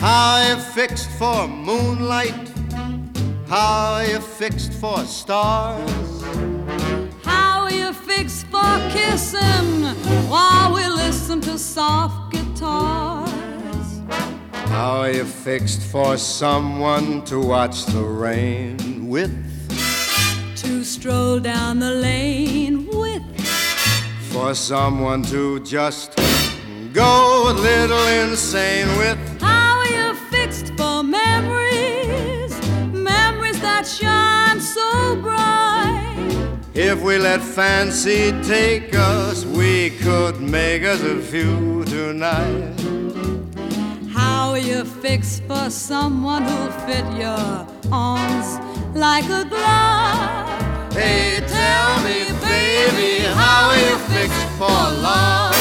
How are you fixed for moonlight? How are you fixed for stars? How are you fixed for kissing while we listen to soft guitars? How are you fixed for someone to watch the rain with? To stroll down the lane with? For someone to just go a little insane with? How are you fixed for memories? Memories that shine so bright. If we let fancy take us, we could make us a few tonight. How are you fixed for someone who'll fit your arms like a glove? Hey, tell me, baby, how are you fixed for love?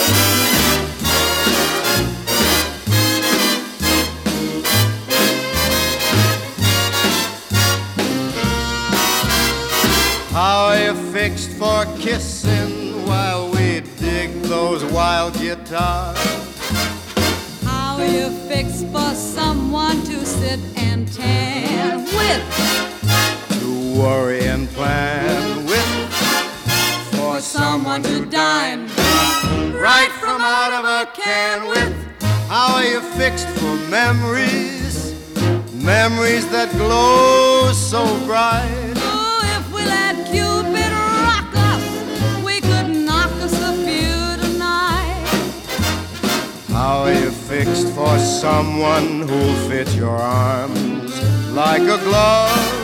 How are you fixed for kissing while we dig those wild guitars? How are you fixed for someone to sit and tan with? To worry and plan with? For someone to dine right from out of a can with? How are you fixed for memories? Memories that glow so bright. Cupid rock us, we could knock us a few tonight. How are you fixed for someone who'll fit your arms like a glove?